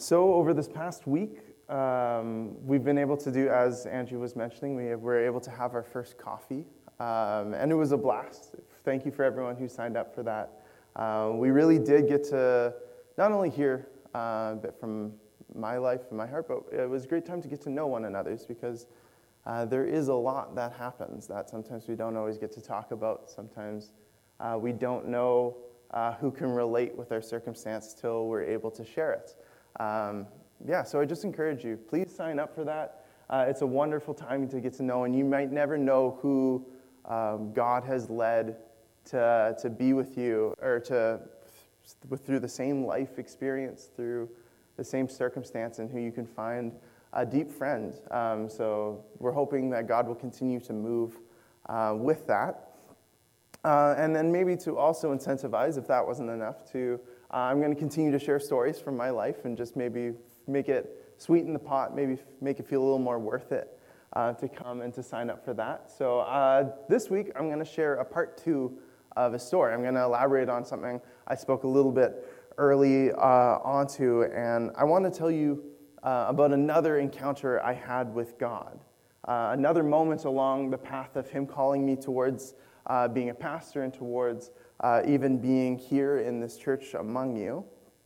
So over this past week, we've been able to do, as Angie was mentioning, we were able to have our first coffee, and it was a blast. Thank you for everyone who signed up for that. We really did get to not only hear a bit from my life and my heart, but it was a great time to get to know one another's because there is a lot that happens that sometimes we don't always get to talk about. Sometimes we don't know who can relate with our circumstance till we're able to share it. So I just encourage you, please sign up for that. It's a wonderful time to get to know, and you might never know who God has led to be with you or through the same life experience, through the same circumstance, and who you can find a deep friend. So we're hoping that God will continue to move with that. And then maybe to also incentivize, if that wasn't enough, I'm going to continue to share stories from my life and just maybe make it sweeten the pot, maybe make it feel a little more worth it to come and to sign up for that. So this week, I'm going to share a part 2 of a story. I'm going to elaborate on something I spoke a little bit early onto, and I want to tell you about another encounter I had with God, another moment along the path of Him calling me towards being a pastor and towards even being here in this church among you.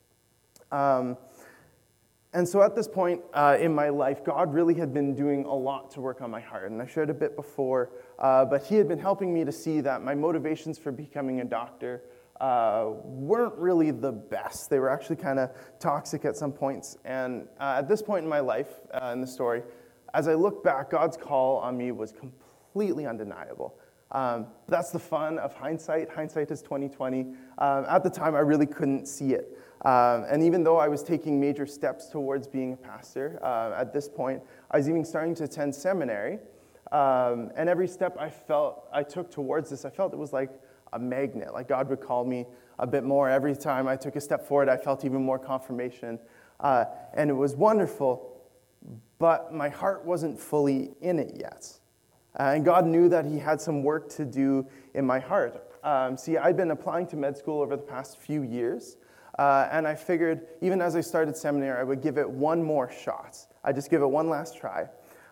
And so at this point in my life, God really had been doing a lot to work on my heart. And I shared a bit before, but He had been helping me to see that my motivations for becoming a doctor weren't really the best. They were actually kind of toxic at some points. And at this point in my life, in the story, as I look back, God's call on me was completely undeniable. That's the fun of hindsight. Hindsight is 20/20. At the time, I really couldn't see it. And even though I was taking major steps towards being a pastor, at this point, I was even starting to attend seminary. And every step I took towards this, I felt it was like a magnet. Like God would call me a bit more. Every time I took a step forward, I felt even more confirmation. And it was wonderful, but my heart wasn't fully in it yet. And God knew that He had some work to do in my heart. I'd been applying to med school over the past few years, and I figured even as I started seminary, I would give it one more shot. I'd just give it one last try.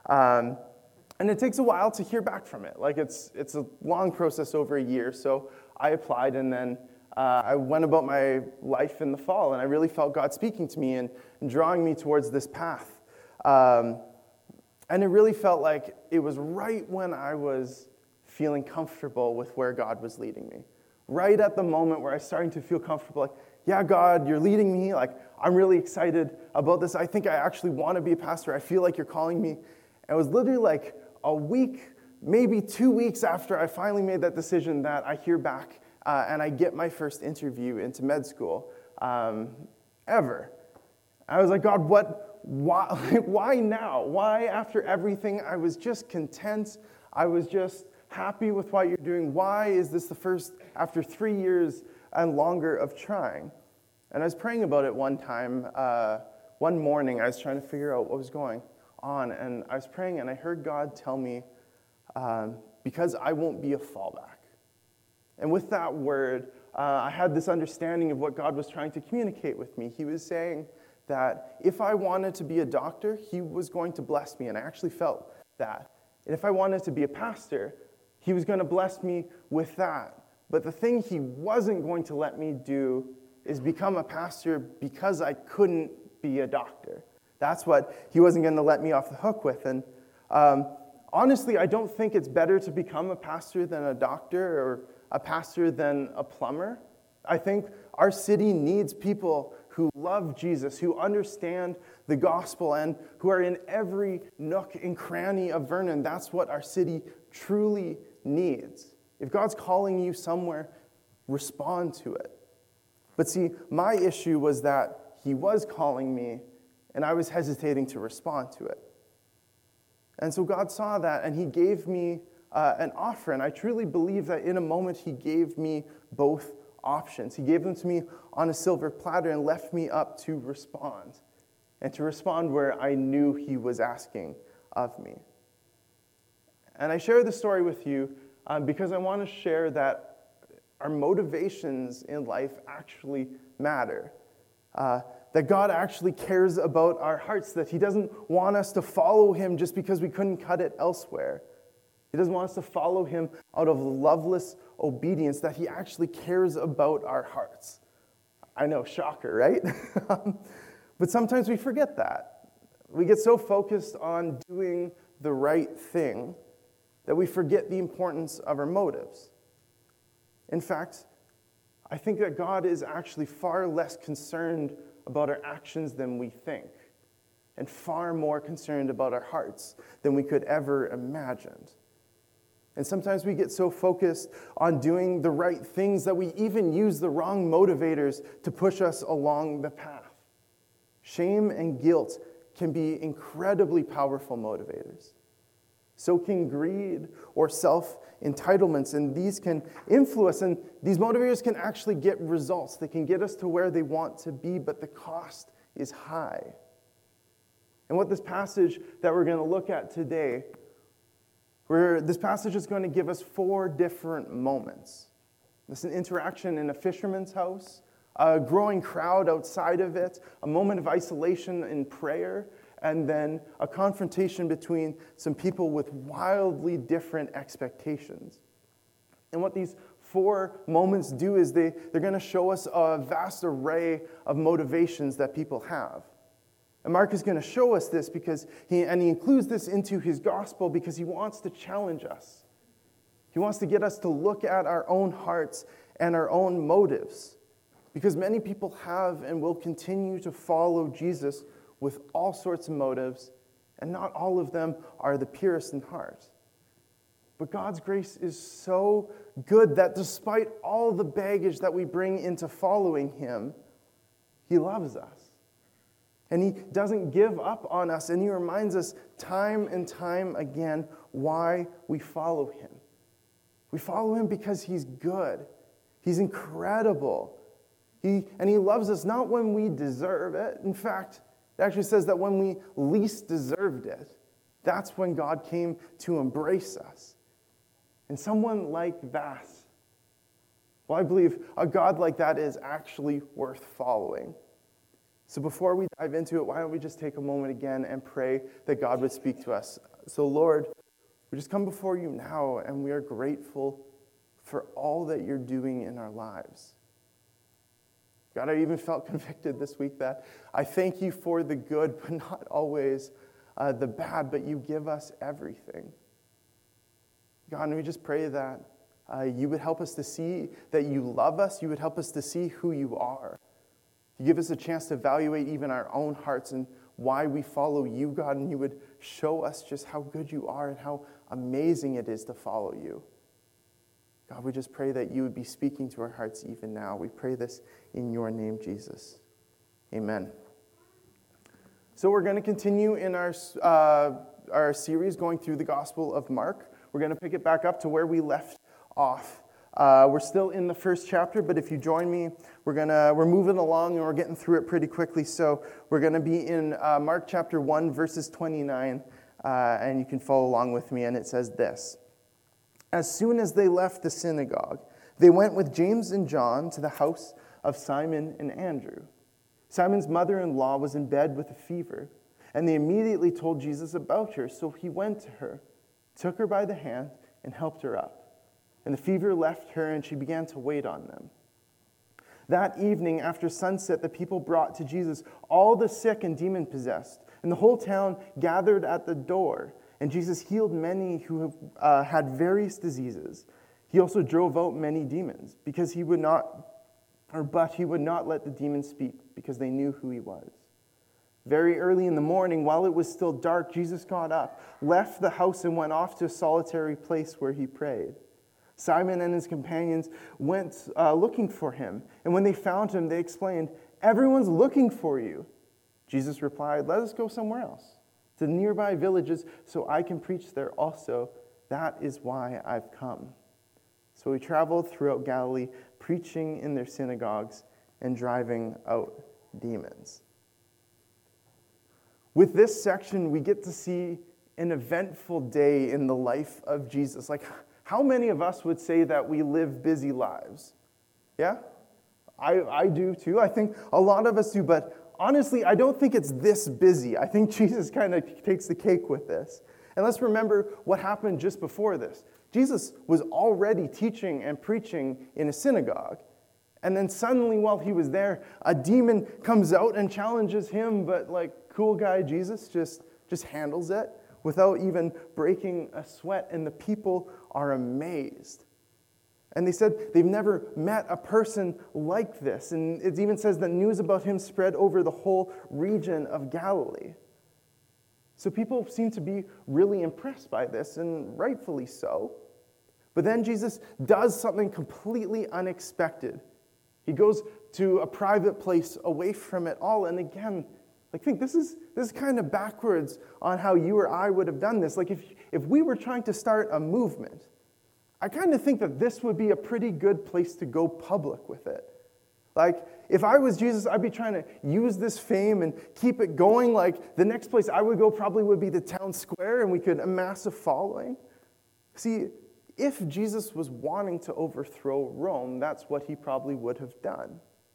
And it takes a while to hear back from it. Like it's a long process, over a year. So I applied, and then I went about my life in the fall, and I really felt God speaking to me and drawing me towards this path. And it really felt like it was right when I was feeling comfortable with where God was leading me. Right at the moment where I was starting to feel comfortable, like, yeah, God, you're leading me. Like, I'm really excited about this. I think I actually want to be a pastor. I feel like you're calling me. And it was literally like a week, maybe 2 weeks after I finally made that decision that I hear back and I get my first interview into med school ever. I was like, God, why now? Why, after everything, I was just content. I was just happy with what you're doing. Why is this the first, after 3 years and longer of trying? And I was praying about it one time. One morning, I was trying to figure out what was going on. And I was praying, and I heard God tell me, because I won't be a fallback. And with that word, I had this understanding of what God was trying to communicate with me. He was saying that if I wanted to be a doctor, He was going to bless me, and I actually felt that. And if I wanted to be a pastor, He was going to bless me with that. But the thing He wasn't going to let me do is become a pastor because I couldn't be a doctor. That's what He wasn't going to let me off the hook with. And honestly, I don't think it's better to become a pastor than a doctor or a pastor than a plumber. I think our city needs people who love Jesus, who understand the gospel, and who are in every nook and cranny of Vernon. That's what our city truly needs. If God's calling you somewhere, respond to it. But see, my issue was that He was calling me, and I was hesitating to respond to it. And so God saw that, and He gave me an offer, and I truly believe that in a moment He gave me both options. He gave them to me on a silver platter and left me up to respond, and to respond where I knew He was asking of me. And I share this story with you because I want to share that our motivations in life actually matter. That God actually cares about our hearts, that he doesn't want us to follow him just because we couldn't cut it elsewhere. He doesn't want us to follow him out of loveless obedience, that he actually cares about our hearts. I know, shocker, right? But sometimes we forget that. We get so focused on doing the right thing that we forget the importance of our motives. In fact, I think that God is actually far less concerned about our actions than we think, and far more concerned about our hearts than we could ever imagine. And sometimes we get so focused on doing the right things that we even use the wrong motivators to push us along the path. Shame and guilt can be incredibly powerful motivators. So can greed or self-entitlements, and these can influence, and these motivators can actually get results. They can get us to where they want to be, but the cost is high. And what this passage that we're going to look at today, this passage is going to give us 4 different moments. This is an interaction in a fisherman's house, a growing crowd outside of it, a moment of isolation in prayer, and then a confrontation between some people with wildly different expectations. And what these 4 moments do is they're going to show us a vast array of motivations that people have. And Mark is going to show us this because he includes this into his gospel because he wants to challenge us. He wants to get us to look at our own hearts and our own motives. Because many people have and will continue to follow Jesus with all sorts of motives, and not all of them are the purest in heart. But God's grace is so good that despite all the baggage that we bring into following him, he loves us. And he doesn't give up on us, and he reminds us time and time again why we follow him. We follow him because he's good. He's incredible. He loves us not when we deserve it. In fact, it actually says that when we least deserved it, that's when God came to embrace us. And someone like that, well, I believe a God like that is actually worth following. So before we dive into it, why don't we just take a moment again and pray that God would speak to us. So Lord, we just come before you now, and we are grateful for all that you're doing in our lives. God, I even felt convicted this week that I thank you for the good, but not always the bad, but you give us everything. God, and we just pray that you would help us to see that you love us. You would help us to see who you are. You give us a chance to evaluate even our own hearts and why we follow you, God, and you would show us just how good you are and how amazing it is to follow you. God, we just pray that you would be speaking to our hearts even now. We pray this in your name, Jesus. Amen. So we're going to continue in our series going through the Gospel of Mark. We're going to pick it back up to where we left off. We're still in the first chapter, but if you join me, we're moving along and we're getting through it pretty quickly. So we're going to be in Mark chapter 1, verses 29, and you can follow along with me, and it says this. As soon as they left the synagogue, they went with James and John to the house of Simon and Andrew. Simon's mother-in-law was in bed with a fever, and they immediately told Jesus about her. So he went to her, took her by the hand, and helped her up. And the fever left her, and she began to wait on them. That evening, after sunset, the people brought to Jesus all the sick and demon-possessed, and the whole town gathered at the door. And Jesus healed many who had various diseases. He also drove out many demons, but he would not let the demons speak, because they knew who he was. Very early in the morning, while it was still dark, Jesus got up, left the house, and went off to a solitary place where he prayed. Simon and his companions went looking for him, and when they found him, they explained, "Everyone's looking for you." Jesus replied, "Let us go somewhere else, to the nearby villages, so I can preach there also. That is why I've come." So he traveled throughout Galilee, preaching in their synagogues and driving out demons. With this section, we get to see an eventful day in the life of Jesus. Like, how many of us would say that we live busy lives? Yeah? I do too. I think a lot of us do, but honestly, I don't think it's this busy. I think Jesus kind of takes the cake with this. And let's remember what happened just before this. Jesus was already teaching and preaching in a synagogue. And then suddenly, while he was there, a demon comes out and challenges him, but like cool guy Jesus just handles it without even breaking a sweat. And the people are amazed. And they said they've never met a person like this. And it even says that news about him spread over the whole region of Galilee. So people seem to be really impressed by this, and rightfully so. But then Jesus does something completely unexpected. He goes to a private place away from it all. And again, think this is kind of backwards on how you or I would have done this. Like if we were trying to start a movement, I kind of think that this would be a pretty good place to go public with it. Like, if I was Jesus, I'd be trying to use this fame and keep it going. Like, the next place I would go probably would be the town square, and we could amass a following. See, if Jesus was wanting to overthrow Rome, that's what he probably would have done.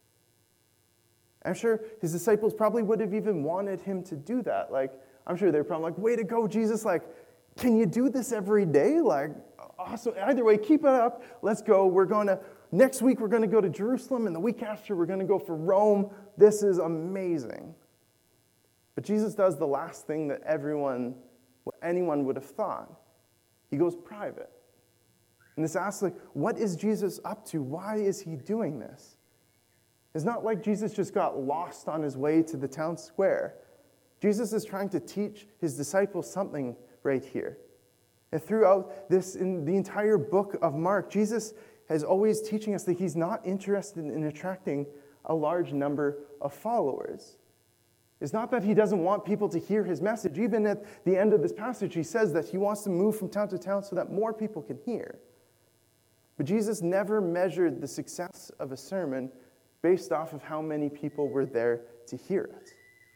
I'm sure his disciples probably would have even wanted him to do that. Like, I'm sure they're probably like, way to go, Jesus. Like, can you do this every day? Like, awesome. Either way, keep it up. Let's go. Next week, we're going to go to Jerusalem, and the week after, we're going to go for Rome. This is amazing. But Jesus does the last thing that anyone would have thought. He goes private. And this asks, what is Jesus up to? Why is he doing this? It's not like Jesus just got lost on his way to the town square. Jesus is trying to teach his disciples something right here. And throughout in the entire book of Mark, Jesus is always teaching us that he's not interested in attracting a large number of followers. It's not that he doesn't want people to hear his message. Even at the end of this passage, he says that he wants to move from town to town so that more people can hear. But Jesus never measured the success of a sermon based off of how many people were there to hear it.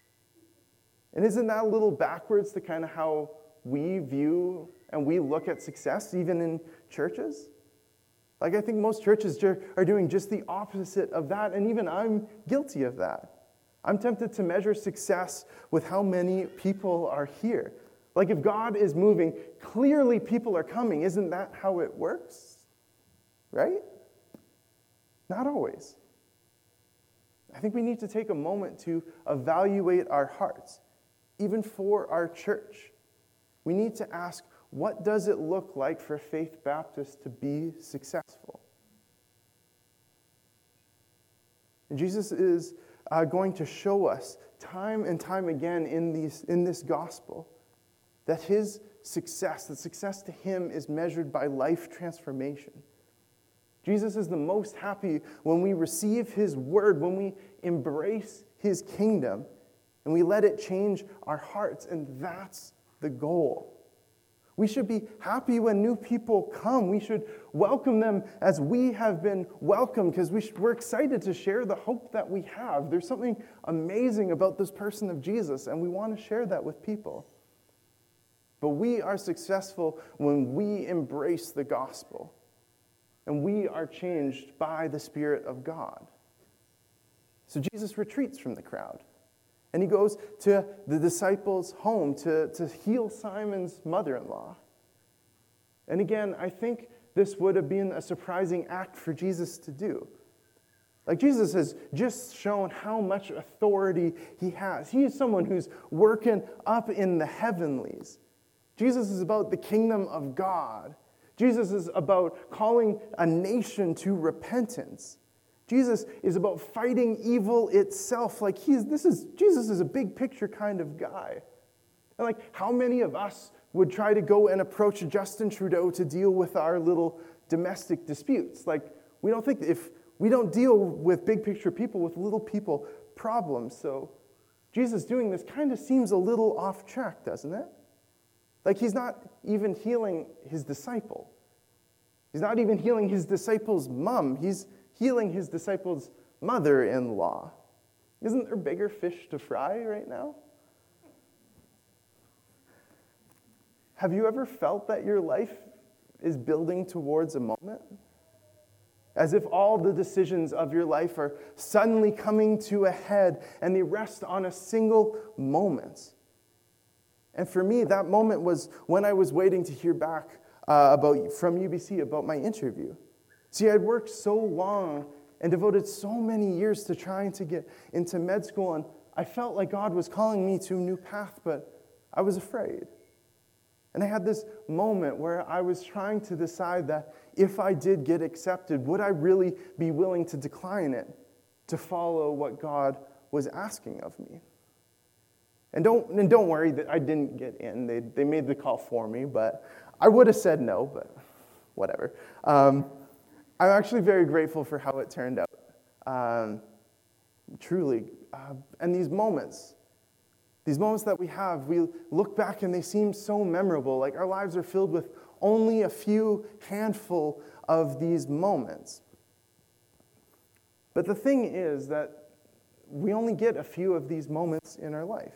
And isn't that a little backwards to kind of how we view and we look at success, even in churches? Like, I think most churches are doing just the opposite of that, and even I'm guilty of that. I'm tempted to measure success with how many people are here. Like, if God is moving, clearly people are coming. Isn't that how it works? Right? Not always. I think we need to take a moment to evaluate our hearts, even for our church. We need to ask, what does it look like for Faith Baptist to be successful? And Jesus is going to show us time and time again in this gospel that his success, the success to him, is measured by life transformation. Jesus is the most happy when we receive his word, when we embrace his kingdom, and we let it change our hearts, and that's the goal. We should be happy when new people come. We should welcome them as we have been welcomed, because we're excited to share the hope that we have. There's something amazing about this person of Jesus, and we want to share that with people. But we are successful when we embrace the gospel, and we are changed by the Spirit of God. So Jesus retreats from the crowd. And he goes to the disciples' home to heal Simon's mother-in-law. And again, I think this would have been a surprising act for Jesus to do. Like, Jesus has just shown how much authority he has. He is someone who's working up in the heavenlies. Jesus is about the kingdom of God. Jesus is about calling a nation to repentance. Jesus is about fighting evil itself. Like, Jesus is a big picture kind of guy. And like, how many of us would try to go and approach Justin Trudeau to deal with our little domestic disputes? Like, we don't deal with big picture people with little people problems. So Jesus doing this kind of seems a little off track, doesn't it? Like, he's not even healing his disciple. He's not even healing his disciple's mom. He's healing his disciples' mother-in-law. Isn't there bigger fish to fry right now? Have you ever felt that your life is building towards a moment? as if all the decisions of your life are suddenly coming to a head and they rest on a single moment. And for me, that moment was when I was waiting to hear back from UBC about my interview. See, I'd worked so long and devoted so many years to trying to get into med school, and I felt like God was calling me to a new path, but I was afraid. And I had this moment where I was trying to decide that if I did get accepted, would I really be willing to decline it to follow what God was asking of me? And don't worry that I didn't get in. They made the call for me, but I would have said no, but whatever. I'm actually very grateful for how it turned out. Truly. And these moments that we have, we look back and they seem so memorable. Like our lives are filled with only a few handful of these moments. But the thing is that we only get a few of these moments in our life.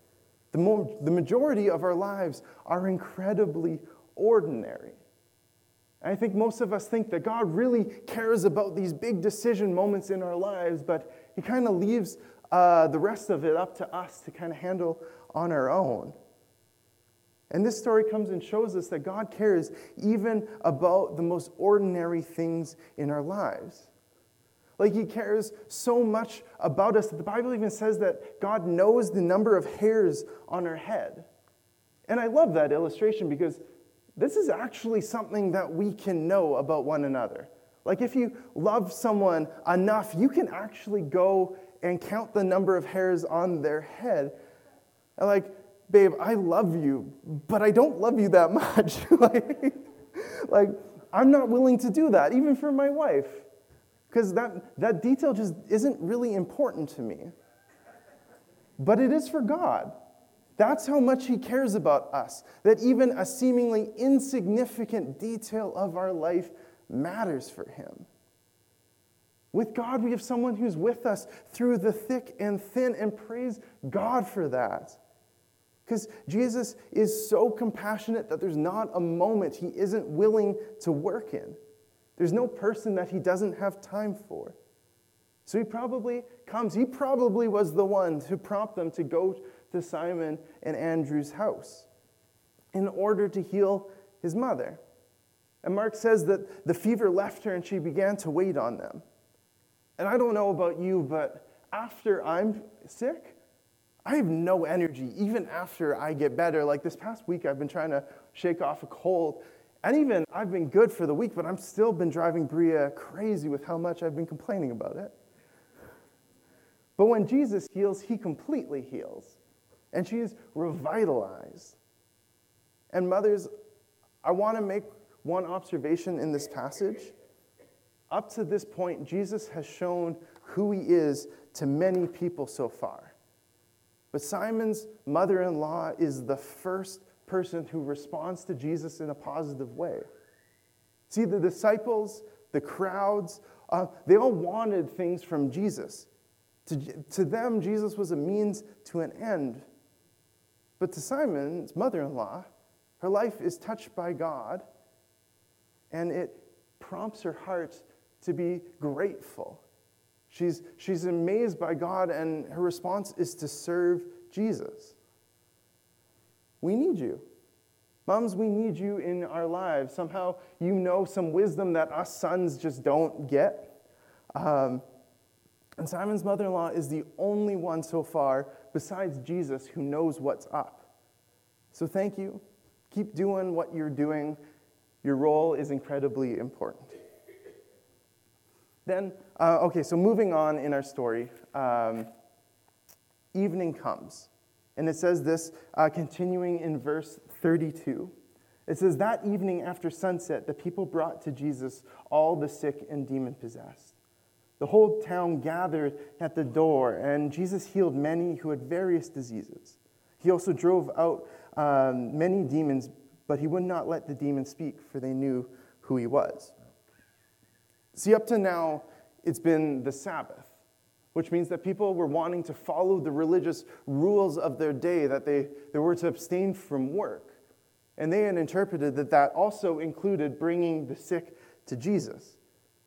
The majority of our lives are incredibly ordinary. And I think most of us think that God really cares about these big decision moments in our lives, but he kind of leaves the rest of it up to us to kind of handle on our own. And this story comes and shows us that God cares even about the most ordinary things in our lives. Like he cares so much about us that the Bible even says that God knows the number of hairs on our head. And I love that illustration because this is actually something that we can know about one another. Like if you love someone enough, you can actually go and count the number of hairs on their head. And like, babe, I love you, but I don't love you that much. like, I'm not willing to do that, even for my wife. Because that detail just isn't really important to me. But it is for God. That's how much he cares about us. That even a seemingly insignificant detail of our life matters for him. With God, we have someone who's with us through the thick and thin, and praise God for that. Because Jesus is so compassionate that there's not a moment he isn't willing to work in. There's no person that he doesn't have time for. So he probably comes. He probably was the one to prompt them to go to Simon and Andrew's house in order to heal his mother. And Mark says that the fever left her and she began to wait on them. And I don't know about you, but after I'm sick, I have no energy, even after I get better. Like this past week, I've been trying to shake off a cold. And even I've been good for the week, but I've still been driving Bria crazy with how much I've been complaining about it. But when Jesus heals, he completely heals. And she is revitalized. And mothers, I want to make one observation in this passage. Up to this point, Jesus has shown who he is to many people so far. But Simon's mother-in-law is the first person who responds to Jesus in a positive way. See, the disciples, the crowds, they all wanted things from Jesus. To them, Jesus was a means to an end. But to Simon's mother-in-law, her life is touched by God, and it prompts her heart to be grateful. She's amazed by God, and her response is to serve Jesus. We need you. Moms, we need you in our lives. Somehow you know some wisdom that us sons just don't get. And Simon's mother-in-law is the only one so far, besides Jesus, who knows what's up. So thank you. Keep doing what you're doing. Your role is incredibly important. Then, so moving on in our story, evening comes. And it says this, continuing in verse 32. It says, that evening after sunset, the people brought to Jesus all the sick and demon-possessed. The whole town gathered at the door, and Jesus healed many who had various diseases. He also drove out many demons, but he would not let the demons speak, for they knew who he was. See, up to now, it's been the Sabbath, which means that people were wanting to follow the religious rules of their day, that they were to abstain from work. And they had interpreted that also included bringing the sick to Jesus.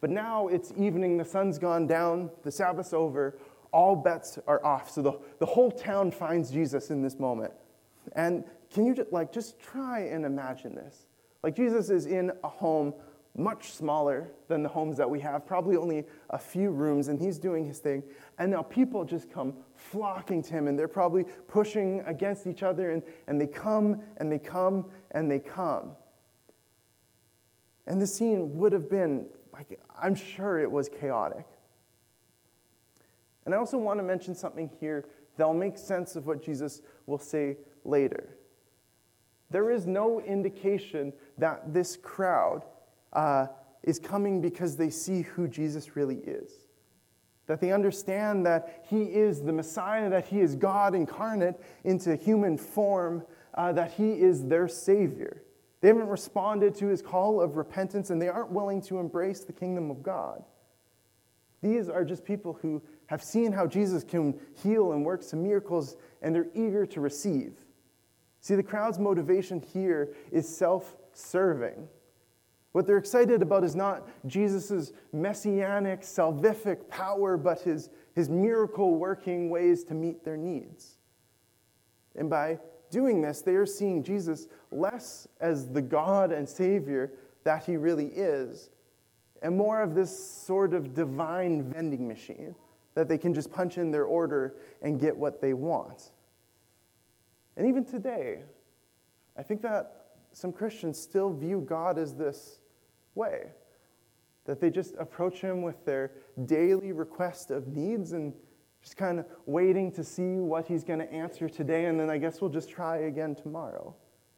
But now it's evening, the sun's gone down, the Sabbath's over, all bets are off. So the whole town finds Jesus in this moment. And can you just try and imagine this? Like Jesus is in a home much smaller than the homes that we have, probably only a few rooms, and he's doing his thing. And now people just come flocking to him, and they're probably pushing against each other, and they come, and they come, and they come. And the scene would have been, I'm sure it was chaotic. And I also want to mention something here that'll make sense of what Jesus will say later. There is no indication that this crowd is coming because they see who Jesus really is. That they understand that he is the Messiah, that he is God incarnate into human form, that he is their Savior. They haven't responded to his call of repentance, and they aren't willing to embrace the kingdom of God. These are just people who have seen how Jesus can heal and work some miracles, and they're eager to receive. See, the crowd's motivation here is self-serving. What they're excited about is not Jesus' messianic, salvific power, but his miracle-working ways to meet their needs. And by doing this, they are seeing Jesus less as the God and Savior that he really is, and more of this sort of divine vending machine that they can just punch in their order and get what they want. And even today, I think that some Christians still view God as this way, that they just approach him with their daily request of needs and just kind of waiting to see what he's going to answer today, and then I guess we'll just try again tomorrow.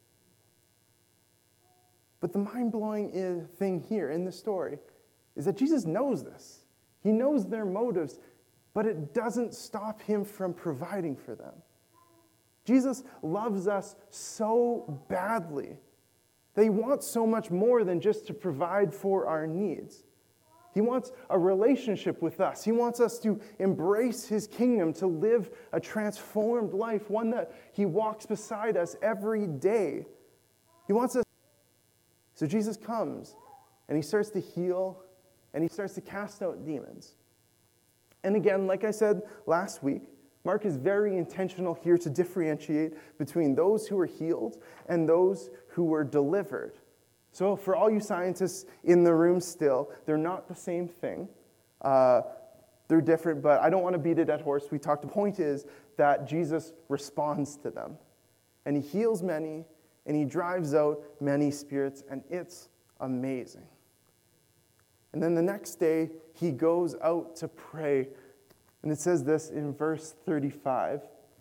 But the mind-blowing thing here in this story is that Jesus knows this. He knows their motives, but it doesn't stop him from providing for them. Jesus loves us so badly that he wants so much more than just to provide for our needs. He wants a relationship with us. He wants us to embrace his kingdom, to live a transformed life, one that he walks beside us every day. He wants us. So Jesus comes, and he starts to heal, and he starts to cast out demons. And again, like I said last week, Mark is very intentional here to differentiate between those who were healed and those who were delivered. So for all you scientists in the room still, they're not the same thing. They're different, but I don't want to beat a dead horse. The point is that Jesus responds to them. And he heals many, and he drives out many spirits, and it's amazing. And then the next day, he goes out to pray. And it says this in verse 35.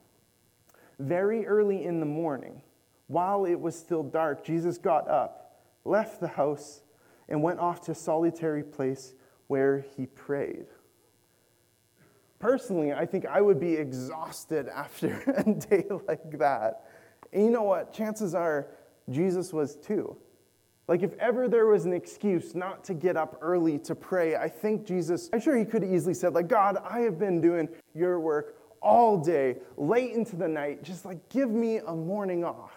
Very early in the morning, while it was still dark, Jesus got up, left the house, and went off to a solitary place where he prayed. Personally, I think I would be exhausted after a day like that. And you know what? Chances are Jesus was too. Like if ever there was an excuse not to get up early to pray, I think Jesus, I'm sure he could have easily said, God, I have been doing your work all day, late into the night, just give me a morning off.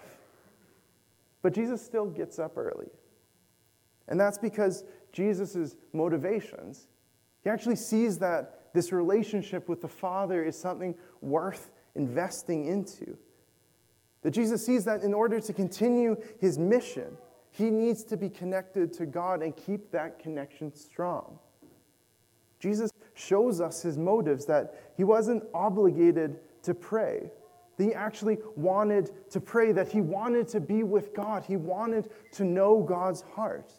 But Jesus still gets up early. And that's because Jesus' motivations, he actually sees that this relationship with the Father is something worth investing into. That Jesus sees that in order to continue his mission, he needs to be connected to God and keep that connection strong. Jesus shows us his motives, that he wasn't obligated to pray. That he actually wanted to pray, that he wanted to be with God. He wanted to know God's heart.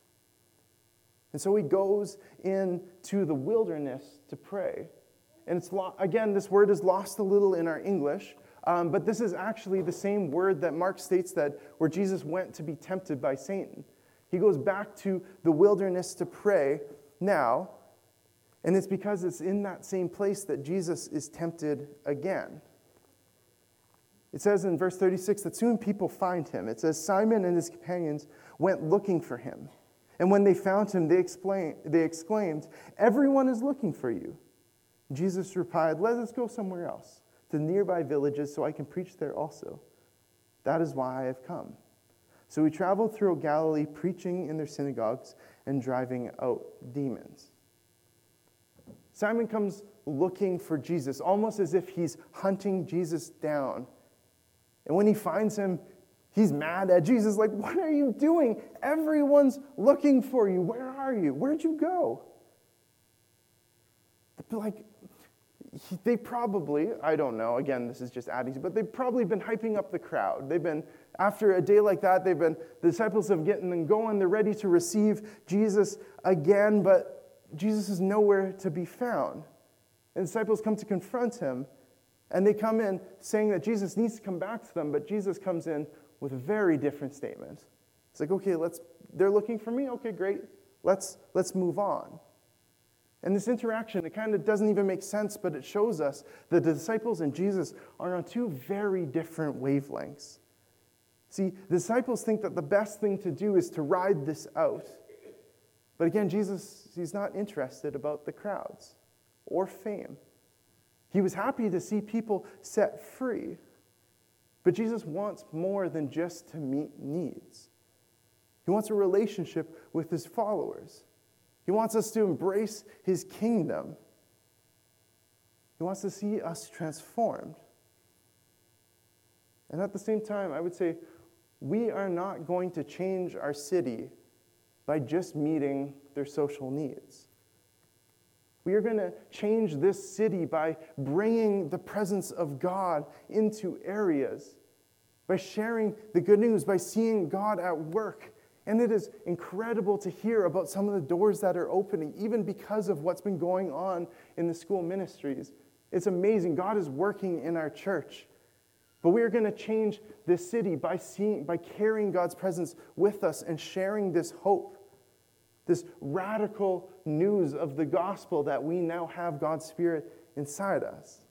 And so he goes into the wilderness to pray. And it's again, this word is lost a little in our English, but this is actually the same word that Mark states that where Jesus went to be tempted by Satan. He goes back to the wilderness to pray now, and it's because it's in that same place that Jesus is tempted again. It says in verse 36 that soon people find him. It says, Simon and his companions went looking for him. And when they found him, they exclaimed, everyone is looking for you. Jesus replied, let us go somewhere else, to nearby villages, so I can preach there also. That is why I have come. So he traveled through Galilee, preaching in their synagogues and driving out demons. Simon comes looking for Jesus, almost as if he's hunting Jesus down. And when he finds him, he's mad at Jesus, like, what are you doing? Everyone's looking for you. Where are you? Where'd you go? Like, they probably, I don't know, again, this is just adding, but they've probably been hyping up the crowd. They've been, after a day like that, the disciples have gotten them going. They're ready to receive Jesus again, but Jesus is nowhere to be found. And the disciples come to confront him, and they come in saying that Jesus needs to come back to them, but Jesus comes in with a very different statement. It's like, okay, they're looking for me? Okay, great. Let's move on. And this interaction, it kind of doesn't even make sense, but it shows us that the disciples and Jesus are on two very different wavelengths. See, the disciples think that the best thing to do is to ride this out. But again, Jesus, he's not interested about the crowds or fame. He was happy to see people set free. But Jesus wants more than just to meet needs. He wants a relationship with his followers. He wants us to embrace his kingdom. He wants to see us transformed. And at the same time, I would say, we are not going to change our city by just meeting their social needs. We are going to change this city by bringing the presence of God into areas, by sharing the good news, by seeing God at work. And it is incredible to hear about some of the doors that are opening, even because of what's been going on in the school ministries. It's amazing. God is working in our church. But we are going to change this city by carrying God's presence with us and sharing this hope, this radical news of the gospel that we now have God's Spirit inside us.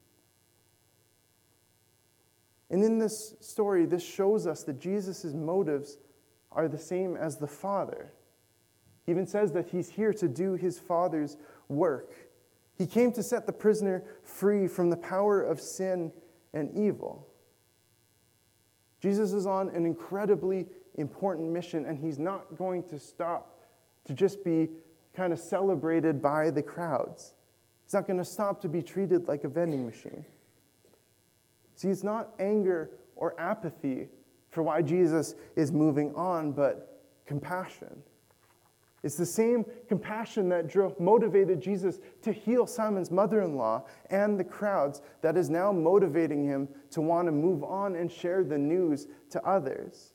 And in this story, this shows us that Jesus' motives are the same as the Father. He even says that he's here to do his Father's work. He came to set the prisoner free from the power of sin and evil. Jesus is on an incredibly important mission, and he's not going to stop to just be kind of celebrated by the crowds. He's not going to stop to be treated like a vending machine. See, it's not anger or apathy for why Jesus is moving on, but compassion. It's the same compassion that motivated Jesus to heal Simon's mother-in-law and the crowds that is now motivating him to want to move on and share the news to others.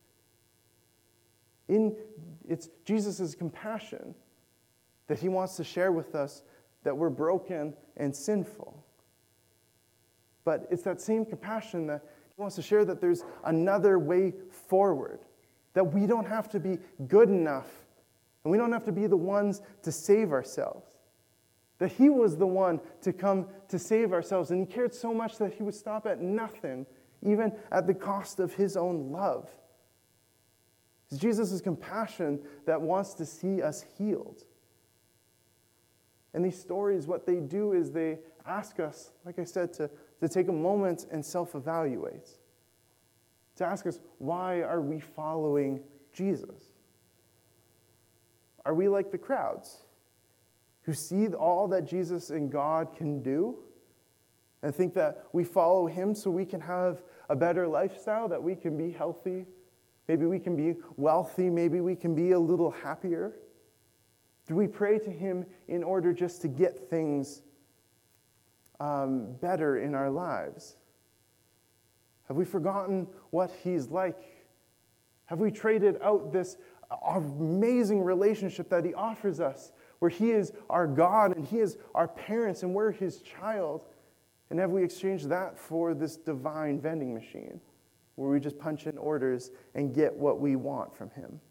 It's Jesus' compassion that he wants to share with us that we're broken and sinful. But it's that same compassion that he wants to share that there's another way forward, that we don't have to be good enough, and we don't have to be the ones to save ourselves. That he was the one to come to save ourselves, and he cared so much that he would stop at nothing, even at the cost of his own love. It's Jesus' compassion that wants to see us healed. And these stories, what they do is they ask us, like I said, to take a moment and self-evaluate. To ask us, why are we following Jesus? Are we like the crowds who see all that Jesus and God can do and think that we follow him so we can have a better lifestyle, that we can be healthy, maybe we can be wealthy, maybe we can be a little happier? Do we pray to him in order just to get things better in our lives? Have we forgotten what he's like? Have we traded out this amazing relationship that he offers us, where he is our God and he is our parents and we're his child? And have we exchanged that for this divine vending machine, where we just punch in orders and get what we want from him?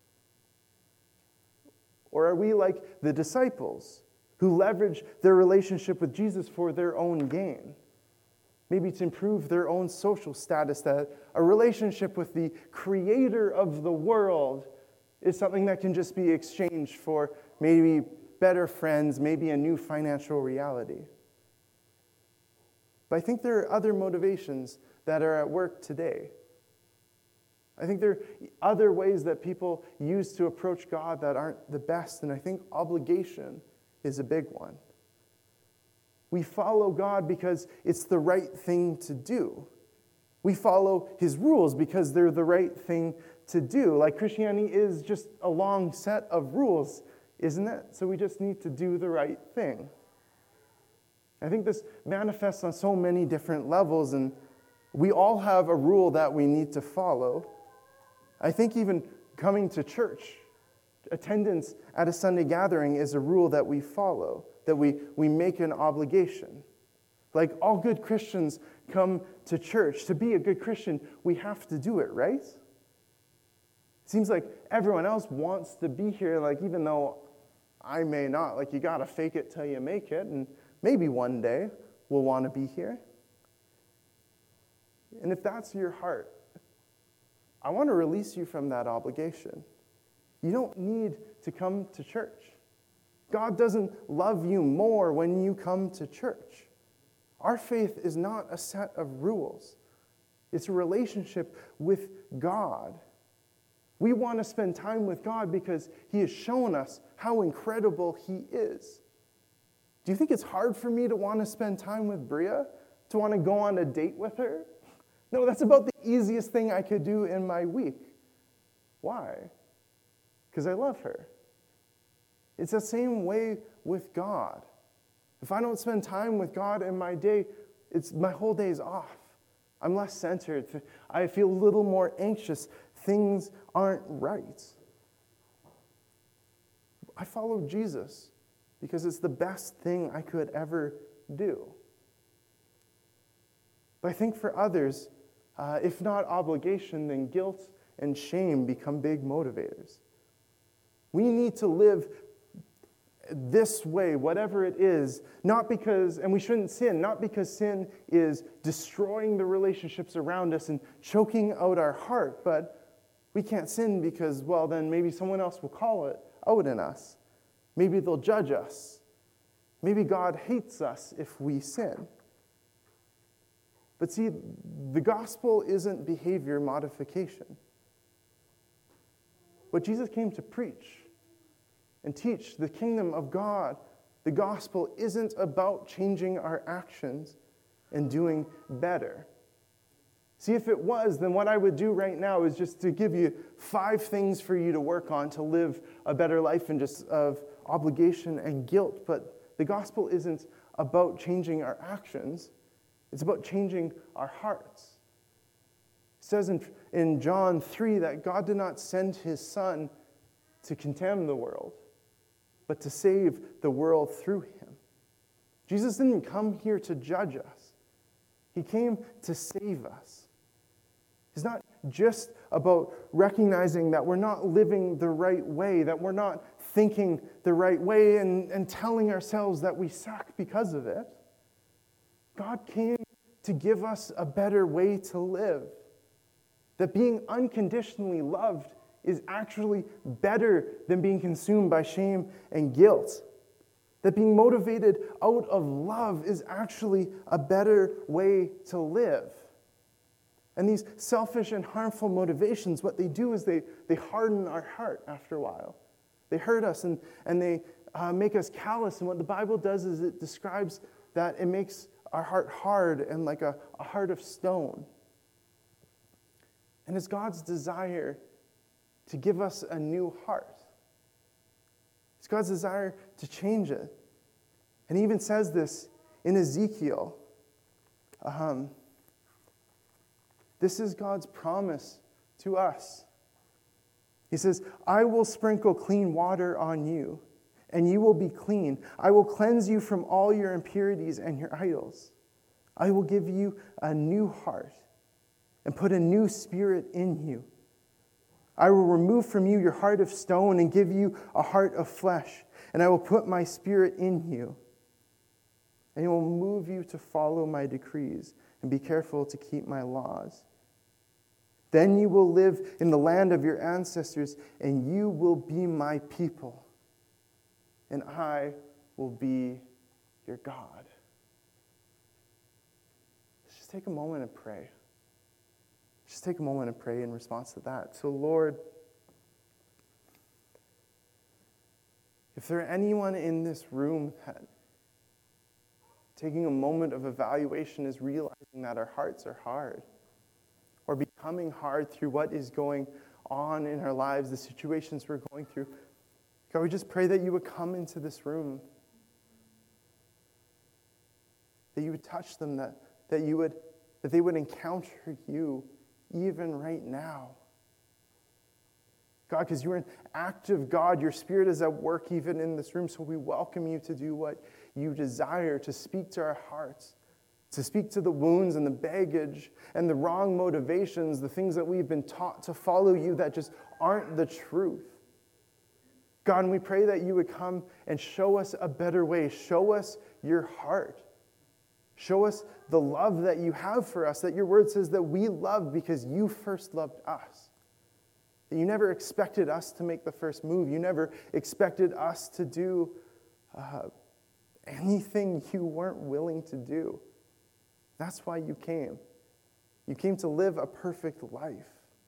Or are we like the disciples who leverage their relationship with Jesus for their own gain? Maybe to improve their own social status, that a relationship with the creator of the world is something that can just be exchanged for maybe better friends, maybe a new financial reality. But I think there are other motivations that are at work today. I think there are other ways that people use to approach God that aren't the best, and I think obligation is a big one. We follow God because it's the right thing to do. We follow his rules because they're the right thing to do. Like Christianity is just a long set of rules, isn't it? So we just need to do the right thing. I think this manifests on so many different levels, and we all have a rule that we need to follow. I think even coming to church, attendance at a Sunday gathering is a rule that we follow, that we make an obligation. Like all good Christians come to church. To be a good Christian, we have to do it, right? It seems like everyone else wants to be here, like even though I may not. Like you got to fake it till you make it, and maybe one day we'll want to be here. And if that's your heart, I want to release you from that obligation. You don't need to come to church. God doesn't love you more when you come to church. Our faith is not a set of rules. It's a relationship with God. We want to spend time with God because he has shown us how incredible he is. Do you think it's hard for me to want to spend time with Bria? To want to go on a date with her? No, that's about the easiest thing I could do in my week. Why? Because I love her. It's the same way with God. If I don't spend time with God in my day, my whole day is off. I'm less centered. I feel a little more anxious. Things aren't right. I follow Jesus because it's the best thing I could ever do. But I think for others, if not obligation, then guilt and shame become big motivators. We need to live this way, whatever it is, not because, and we shouldn't sin, not because sin is destroying the relationships around us and choking out our heart, but we can't sin because, well, then maybe someone else will call it out in us. Maybe they'll judge us. Maybe God hates us if we sin. But see, the gospel isn't behavior modification. What Jesus came to preach and teach, the kingdom of God, the gospel isn't about changing our actions and doing better. See, if it was, then what I would do right now is just to give you 5 things for you to work on to live a better life and just of obligation and guilt. But the gospel isn't about changing our actions. It's about changing our hearts. It says in John 3 that God did not send his Son to condemn the world, but to save the world through him. Jesus didn't come here to judge us. He came to save us. It's not just about recognizing that we're not living the right way, that we're not thinking the right way and telling ourselves that we suck because of it. God came to give us a better way to live. That being unconditionally loved is actually better than being consumed by shame and guilt. That being motivated out of love is actually a better way to live. And these selfish and harmful motivations, what they do is they harden our heart after a while. They hurt us and they make us callous. And what the Bible does is it describes that it makes our heart hard and like a heart of stone. And it's God's desire to give us a new heart. It's God's desire to change it. And he even says this in Ezekiel. This is God's promise to us. He says, I will sprinkle clean water on you, and you will be clean. I will cleanse you from all your impurities and your idols. I will give you a new heart and put a new spirit in you. I will remove from you your heart of stone and give you a heart of flesh, and I will put my spirit in you. And it will move you to follow my decrees and be careful to keep my laws. Then you will live in the land of your ancestors, and you will be my people, and I will be your God. Let's just take a moment and pray. just take a moment and pray in response to that. So, Lord, if there are anyone in this room that taking a moment of evaluation is realizing that our hearts are hard or becoming hard through what is going on in our lives, the situations we're going through, God, we just pray that you would come into this room, that you would touch them, that they would encounter you even right now. God, because you're an active God, your Spirit is at work even in this room, so we welcome you to do what you desire, to speak to our hearts, to speak to the wounds and the baggage and the wrong motivations, the things that we've been taught to follow you that just aren't the truth. God, and we pray that you would come and show us a better way. Show us your heart. Show us the love that you have for us, that your word says that we love because you first loved us. That you never expected us to make the first move. You never expected us to do anything you weren't willing to do. That's why you came. You came to live a perfect life.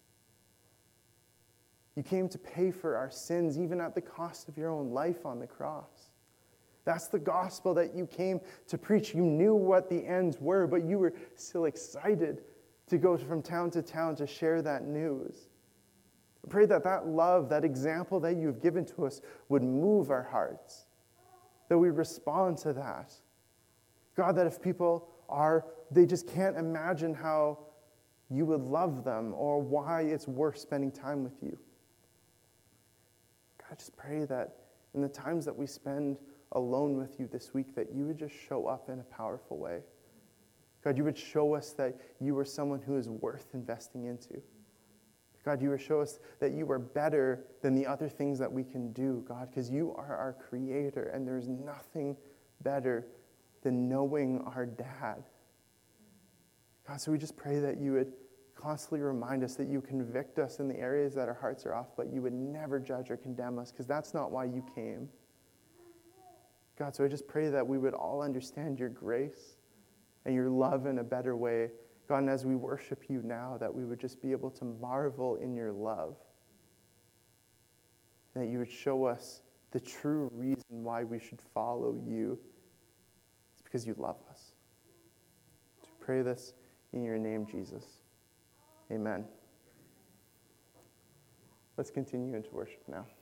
You came to pay for our sins, even at the cost of your own life on the cross. That's the gospel that you came to preach. You knew what the ends were, but you were still excited to go from town to town to share that news. I pray that that love, that example that you've given to us would move our hearts, that we respond to that. God, that if people they just can't imagine how you would love them or why it's worth spending time with you. God, I just pray that in the times that we spend alone with you this week, that you would just show up in a powerful way. God, you would show us that you are someone who is worth investing into. God, you would show us that you are better than the other things that we can do, God, because you are our creator, and there's nothing better than knowing our dad. God, so we just pray that you would constantly remind us, that you convict us in the areas that our hearts are off, but you would never judge or condemn us, because that's not why you came. God, so I just pray that we would all understand your grace and your love in a better way. God, and as we worship you now, that we would just be able to marvel in your love. That you would show us the true reason why we should follow you. It's because you love us. So we pray this in your name, Jesus. Amen. Let's continue into worship now.